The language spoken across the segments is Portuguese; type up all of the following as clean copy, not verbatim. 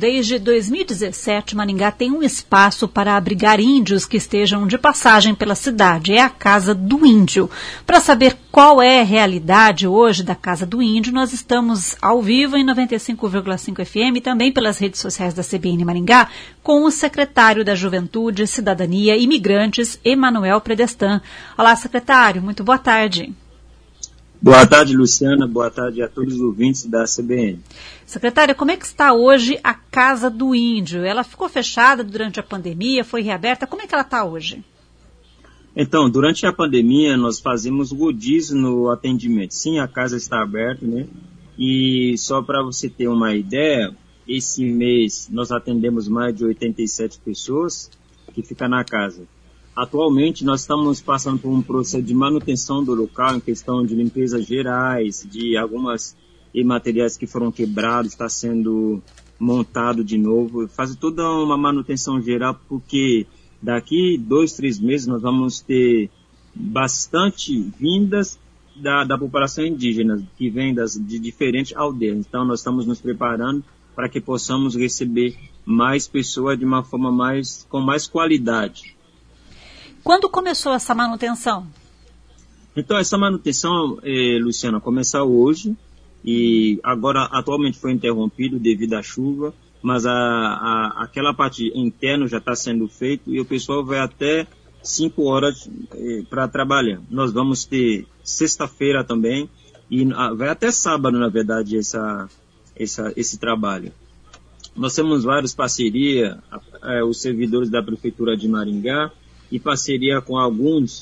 Desde 2017, Maringá tem um espaço para abrigar índios que estejam de passagem pela cidade. É a Casa do Índio. Para saber qual é a realidade hoje da Casa do Índio, nós estamos ao vivo em 95,5 FM e também pelas redes sociais da CBN Maringá com o secretário da Juventude, Cidadania e Imigrantes, Emanuel Predestan. Olá, secretário. Muito boa tarde. Boa tarde, Luciana. Boa tarde a todos os ouvintes da CBN. Secretária, como é que está hoje a Casa do Índio? Ela ficou fechada durante a pandemia, foi reaberta. Como é que ela está hoje? Então, durante a pandemia, nós fazemos rodízio no atendimento. Sim, a casa está aberta, né? E só para você ter uma ideia, esse mês nós atendemos mais de 87 pessoas que ficam na casa. Atualmente, nós estamos passando por um processo de manutenção do local, em questão de limpezas gerais, de algumas materiais que foram quebrados, está sendo montado de novo. Fazer toda uma manutenção geral, porque daqui 2, 3 meses nós vamos ter bastante vindas da população indígena, que vem de diferentes aldeias. Então, nós estamos nos preparando para que possamos receber mais pessoas de uma forma com mais qualidade. Quando começou essa manutenção? Então, essa manutenção, Luciana, começa hoje e agora atualmente foi interrompido devido à chuva, mas aquela parte interna já está sendo feita e o pessoal vai até 5 horas para trabalhar. Nós vamos ter sexta-feira também e vai até sábado, na verdade, esse trabalho. Nós temos várias parcerias, os servidores da Prefeitura de Maringá, e parceria com algumas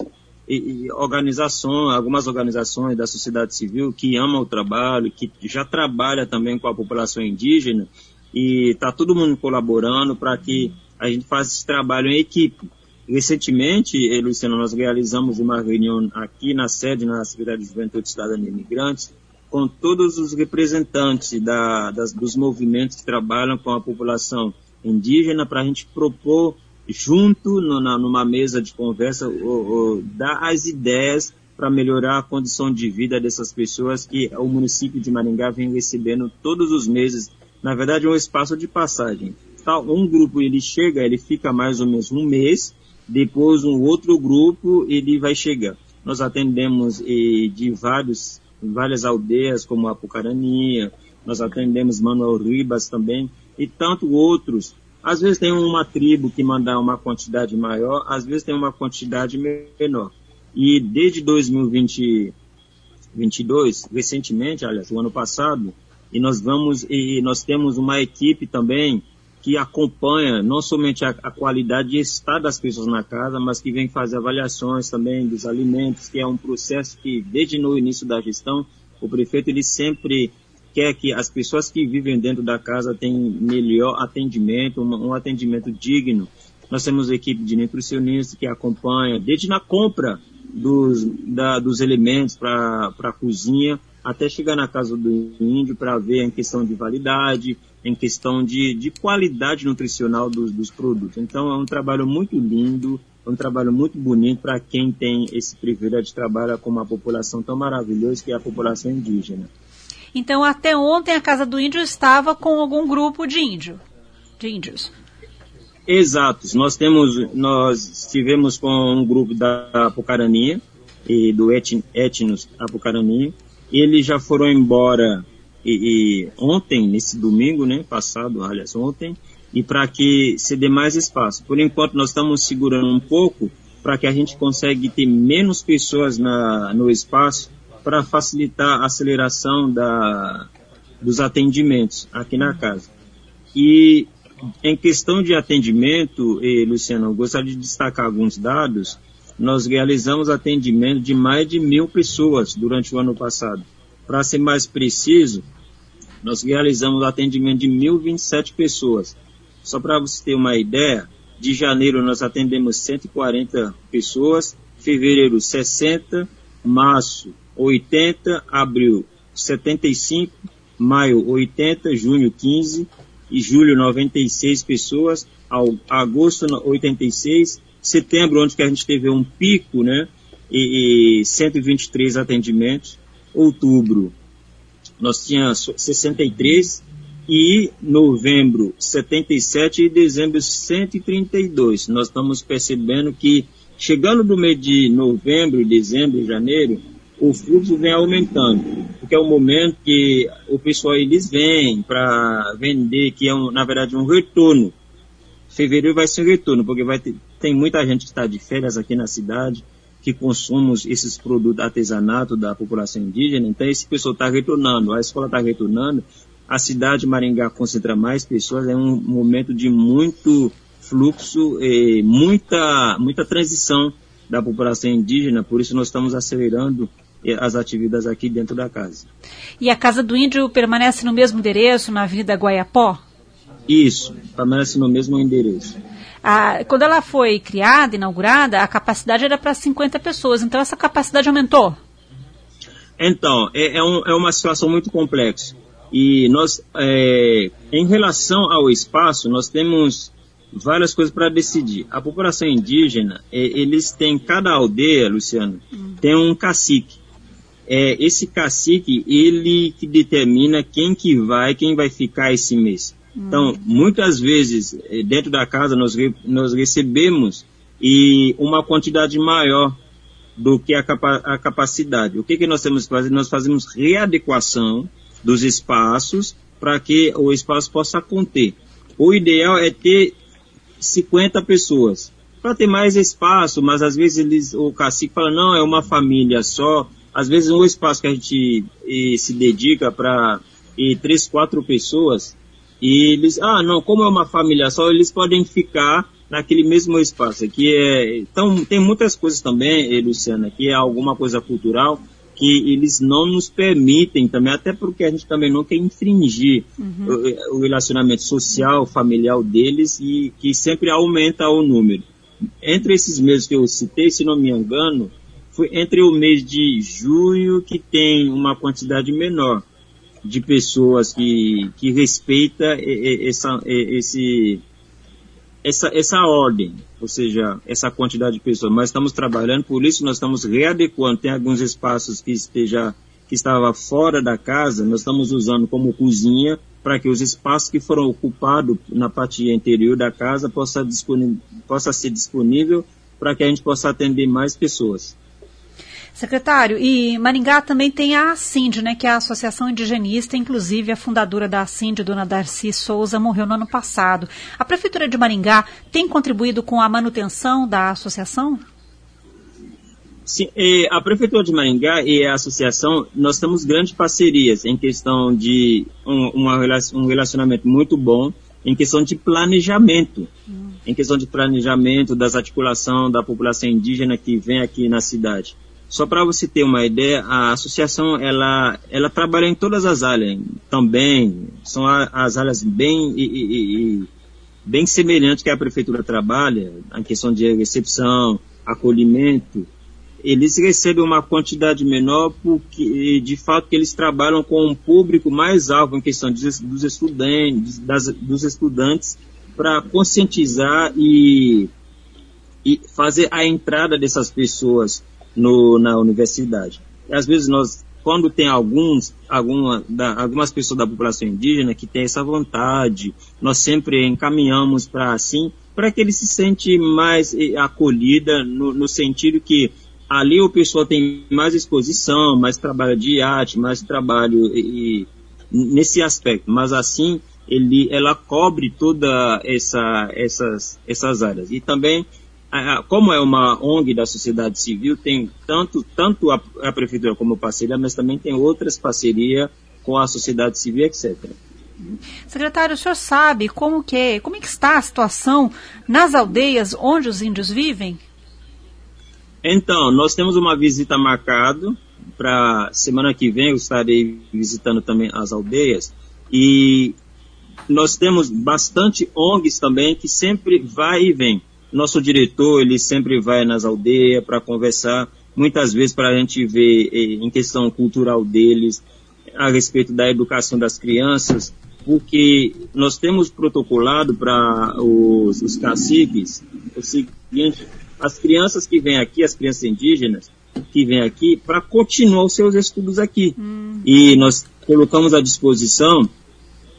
organizações da sociedade civil que amam o trabalho, que já trabalha também com a população indígena, e está todo mundo colaborando para que a gente faça esse trabalho em equipe. Recentemente, Luciano, nós realizamos uma reunião aqui na sede, na Secretaria de Juventude, Cidadania e Imigrantes, com todos os representantes dos movimentos que trabalham com a população indígena, para a gente propor junto numa mesa de conversa, dar as ideias para melhorar a condição de vida dessas pessoas que o município de Maringá vem recebendo todos os meses. Na verdade, é um espaço de passagem. Um grupo ele fica mais ou menos um mês, depois um outro grupo ele vai chegar. Nós atendemos de várias aldeias, como Apucarania, nós atendemos Manuel Ribas também, e tanto outros. Às vezes tem uma tribo que manda uma quantidade maior, às vezes tem uma quantidade menor. E desde 2022, recentemente, aliás, o ano passado, nós temos uma equipe também que acompanha não somente a qualidade de estar das pessoas na casa, mas que vem fazer avaliações também dos alimentos, que é um processo que, desde no início da gestão, o prefeito ele sempre quer que as pessoas que vivem dentro da casa tenham melhor atendimento, um atendimento digno. Nós temos equipe de nutricionistas que acompanha desde na compra dos elementos para a cozinha, até chegar na casa do índio para ver em questão de validade, em questão de qualidade nutricional dos produtos. Então é um trabalho muito lindo, é um trabalho muito bonito para quem tem esse privilégio de trabalhar com uma população tão maravilhosa que é a população indígena. Então, até ontem, a Casa do Índio estava com algum grupo de índios. Exato. Nós estivemos com um grupo da Apucarania, e do Etnos Apucarania. Eles já foram embora ontem, nesse domingo, né, passado, aliás, ontem, e para que se dê mais espaço. Por enquanto, nós estamos segurando um pouco para que a gente consiga ter menos pessoas no espaço, para facilitar a aceleração dos atendimentos aqui na casa. E em questão de atendimento, Luciano, eu gostaria de destacar alguns dados. Nós realizamos atendimento de mais de 1.000 pessoas durante o ano passado. Para ser mais preciso, nós realizamos atendimento de 1.027 pessoas. Só para você ter uma ideia, de janeiro nós atendemos 140 pessoas, fevereiro 60, março 80, abril 75, maio 80, junho 15 e julho 96 pessoas, agosto 86, setembro, onde que a gente teve um pico, né, e 123 atendimentos, outubro nós tínhamos 63 e novembro 77 e dezembro 132. Nós estamos percebendo que chegando do mês de novembro, dezembro, janeiro, o fluxo vem aumentando, porque é o momento que o pessoal eles vêm para vender, que é na verdade um retorno. Fevereiro vai ser um retorno, porque tem muita gente que está de férias aqui na cidade, que consome esses produtos artesanato da população indígena, então esse pessoal está retornando, a escola está retornando, a cidade de Maringá concentra mais pessoas, é um momento de muito fluxo, muita transição da população indígena, por isso nós estamos acelerando as atividades aqui dentro da casa. E a Casa do Índio permanece no mesmo endereço, na Avenida Guaiapó? Isso, permanece no mesmo endereço. Quando ela foi criada, inaugurada, a capacidade era para 50 pessoas, então essa capacidade aumentou? Então, é uma situação muito complexa. E nós, em relação ao espaço, nós temos várias coisas para decidir. A população indígena, eles têm, cada aldeia, Luciano, tem um cacique. Esse cacique, ele que determina quem vai ficar esse mês. Então, muitas vezes, dentro da casa, nós recebemos uma quantidade maior do que a capacidade. O que nós temos que fazer? Nós fazemos readequação dos espaços para que o espaço possa conter. O ideal é ter 50 pessoas, para ter mais espaço, mas às vezes o cacique fala, não, é uma família só. Às vezes um espaço que a gente se dedica para 3, 4 pessoas, e eles, não, como é uma família só, eles podem ficar naquele mesmo espaço. Então, tem muitas coisas também, Luciana, que é alguma coisa cultural, que eles não nos permitem também, até porque a gente também não quer infringir o relacionamento social, familiar deles, e que sempre aumenta o número. Entre esses meses que eu citei, se não me engano, foi entre o mês de junho que tem uma quantidade menor de pessoas que respeita essa ordem, ou seja, essa quantidade de pessoas. Mas estamos trabalhando, por isso nós estamos readequando. Tem alguns espaços que estava fora da casa, nós estamos usando como cozinha, para que os espaços que foram ocupados na parte interior da casa possa ser disponível para que a gente possa atender mais pessoas. Secretário, e Maringá também tem a ACIND, né, que é a Associação Indigenista, inclusive a fundadora da ACIND, dona Darcy Souza, morreu no ano passado. A Prefeitura de Maringá tem contribuído com a manutenção da associação? Sim, a Prefeitura de Maringá e a associação, nós temos grandes parcerias em questão de um relacionamento muito bom, em questão de planejamento. Em questão de planejamento das articulações da população indígena que vem aqui na cidade. Só para você ter uma ideia, a associação ela trabalha em todas as áreas. Também são as áreas bem semelhantes que a prefeitura trabalha, a questão de recepção, acolhimento. Eles recebem uma quantidade menor porque, de fato, que eles trabalham com um público mais alto em questão dos estudantes para conscientizar e fazer a entrada dessas pessoas na universidade. E, às vezes quando tem algumas pessoas da população indígena que tem essa vontade, nós sempre encaminhamos para que ele se sente mais acolhida no sentido que ali o pessoal tem mais exposição, mais trabalho de arte, mais trabalho nesse aspecto, mas assim ela cobre toda essas áreas. E também, como é uma ONG da sociedade civil, tem tanto a prefeitura como parceria, mas também tem outras parcerias com a sociedade civil, etc. Secretário, o senhor sabe como que está a situação nas aldeias onde os índios vivem? Então, nós temos uma visita marcada para semana que vem. Eu estarei visitando também as aldeias, e nós temos bastante ONGs também que sempre vai e vem. Nosso diretor, ele sempre vai nas aldeias para conversar, muitas vezes para a gente ver em questão cultural deles, a respeito da educação das crianças, porque nós temos protocolado para os caciques o seguinte: as crianças que vêm aqui, as crianças indígenas que vêm aqui, para continuar os seus estudos aqui. E nós colocamos à disposição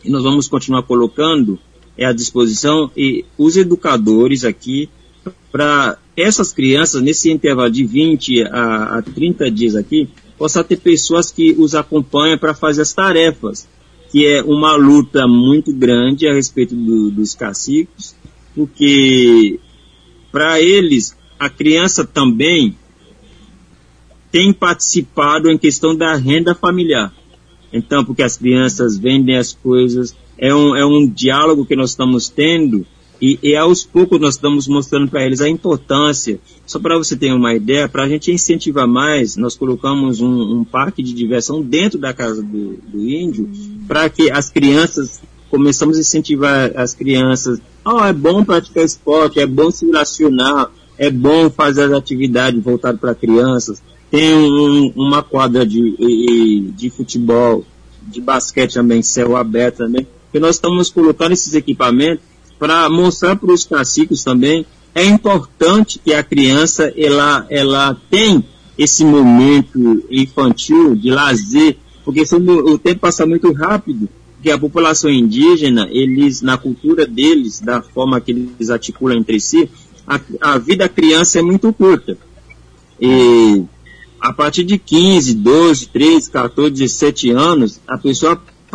e nós vamos continuar colocando à disposição e os educadores aqui para essas crianças, nesse intervalo de 20 a 30 dias aqui, possa ter pessoas que os acompanham para fazer as tarefas, que é uma luta muito grande a respeito dos caciques, porque para eles, a criança também tem participado em questão da renda familiar. Então, porque as crianças vendem as coisas, é um diálogo que nós estamos tendo e aos poucos nós estamos mostrando para eles a importância. Só para você ter uma ideia, para a gente incentivar mais, nós colocamos um parque de diversão dentro da casa do índio, para que as crianças, começamos a incentivar as crianças, é bom praticar esporte, é bom se relacionar, é bom fazer as atividades voltadas para crianças. Tem uma quadra de futebol, de basquete também, céu aberto também, que nós estamos colocando esses equipamentos para mostrar para os caciques também. É importante que a criança ela tem esse momento infantil de lazer, porque o tempo passa muito rápido, porque a população indígena, eles, na cultura deles, da forma que eles articulam entre si, a vida da criança é muito curta. E a partir de 15, 12, 13, 14, 17 anos, a pessoa,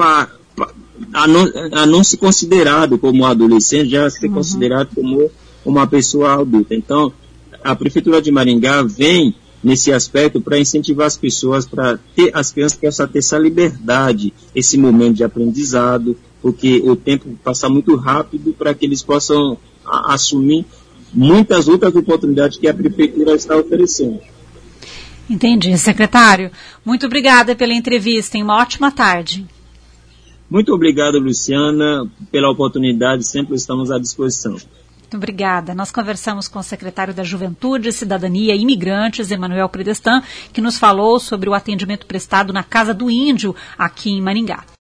a não se considerado como adolescente, já ser considerado como uma pessoa adulta. Então, a Prefeitura de Maringá vem nesse aspecto para incentivar as pessoas, para ter as crianças possam ter essa liberdade, esse momento de aprendizado, porque o tempo passa muito rápido para que eles possam assumir muitas outras oportunidades que a Prefeitura está oferecendo. Entendi, secretário. Muito obrigada pela entrevista. Uma ótima tarde. Muito obrigado, Luciana, pela oportunidade. Sempre estamos à disposição. Muito obrigada. Nós conversamos com o secretário da Juventude, Cidadania e Imigrantes, Emanuel Predestan, que nos falou sobre o atendimento prestado na Casa do Índio, aqui em Maringá.